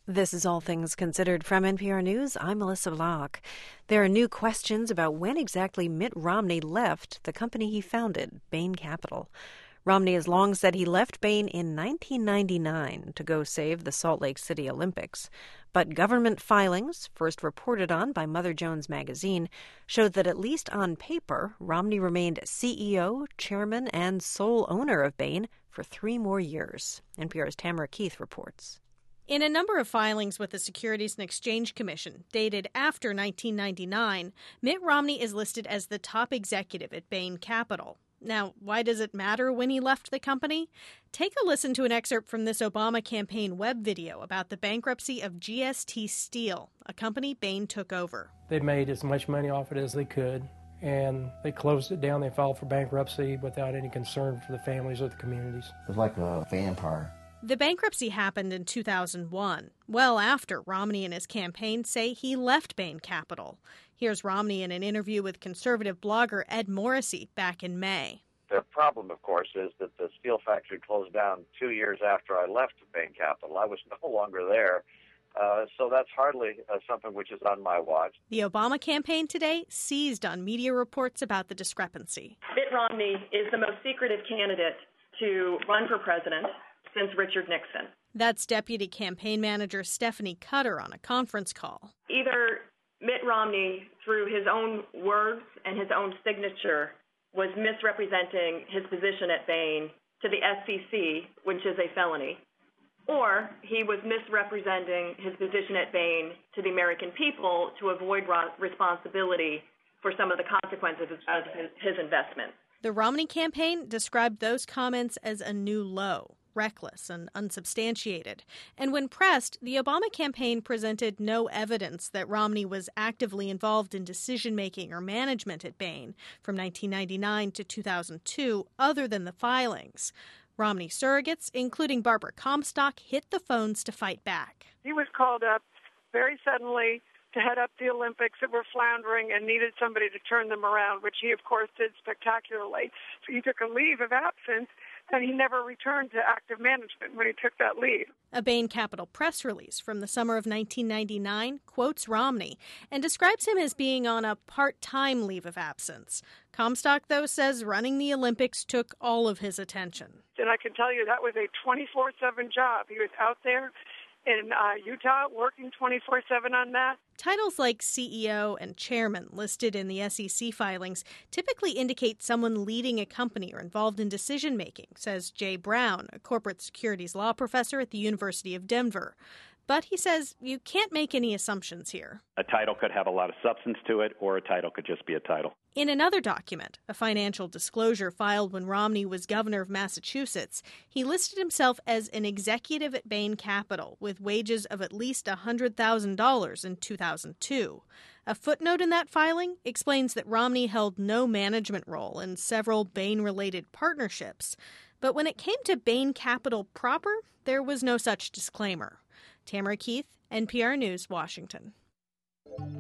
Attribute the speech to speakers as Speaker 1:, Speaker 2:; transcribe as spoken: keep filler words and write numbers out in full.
Speaker 1: This is All Things Considered from N P R News. I'm Melissa Block. There are new questions about when exactly Mitt Romney left the company he founded, Bain Capital. Romney has long said he left Bain in nineteen ninety-nine to go save the Salt Lake City Olympics. But government filings, first reported on by Mother Jones magazine, showed that at least on paper, Romney remained C E O, chairman, and sole owner of Bain for three more years. N P R's Tamara Keith reports.
Speaker 2: In a number of filings with the Securities and Exchange Commission dated after nineteen ninety-nine, Mitt Romney is listed as the top executive at Bain Capital. Now, why does it matter when he left the company? Take a listen to an excerpt from this Obama campaign web video about the bankruptcy of G S T Steel, a company Bain took over.
Speaker 3: They made as much money off it as they could, and they closed it down. They filed for bankruptcy without any concern for the families or the communities.
Speaker 4: It was like a vampire.
Speaker 2: The bankruptcy happened in two thousand one, well after Romney and his campaign say he left Bain Capital. Here's Romney in an interview with conservative blogger Ed Morrissey back in May.
Speaker 5: The problem, of course, is that the steel factory closed down two years after I left Bain Capital. I was no longer there, uh, so that's hardly uh, something which is on my watch.
Speaker 2: The Obama campaign today seized on media reports about the discrepancy.
Speaker 6: Mitt Romney is the most secretive candidate to run for president since Richard Nixon.
Speaker 2: That's Deputy Campaign Manager Stephanie Cutter on a conference call.
Speaker 6: Either Mitt Romney, through his own words and his own signature, was misrepresenting his position at Bain to the S E C, which is a felony, or he was misrepresenting his position at Bain to the American people to avoid responsibility for some of the consequences of his investment.
Speaker 2: The Romney campaign described those comments as a new low, reckless and unsubstantiated. And when pressed, the Obama campaign presented no evidence that Romney was actively involved in decision-making or management at Bain from nineteen ninety-nine to two thousand two, other than the filings. Romney surrogates, including Barbara Comstock, hit the phones to fight back.
Speaker 7: He was called up very suddenly to head up the Olympics that were floundering and needed somebody to turn them around, which he, of course, did spectacularly. So he took a leave of absence, and he never returned to active management when he took that leave.
Speaker 2: A Bain Capital press release from the summer of nineteen ninety-nine quotes Romney and describes him as being on a part-time leave of absence. Comstock, though, says running the Olympics took all of his attention.
Speaker 7: And I can tell you that was a twenty-four seven job. He was out there in uh, Utah working twenty-four seven on that.
Speaker 2: Titles like C E O and chairman listed in the S E C filings typically indicate someone leading a company or involved in decision-making, says Jay Brown, a corporate securities law professor at the University of Denver. But he says you can't make any assumptions here.
Speaker 8: A title could have a lot of substance to it, or a title could just be a title.
Speaker 2: In another document, a financial disclosure filed when Romney was governor of Massachusetts, he listed himself as an executive at Bain Capital with wages of at least one hundred thousand dollars in two thousand two. A footnote in that filing explains that Romney held no management role in several Bain-related partnerships. But when it came to Bain Capital proper, there was no such disclaimer. Tamara Keith, N P R News, Washington.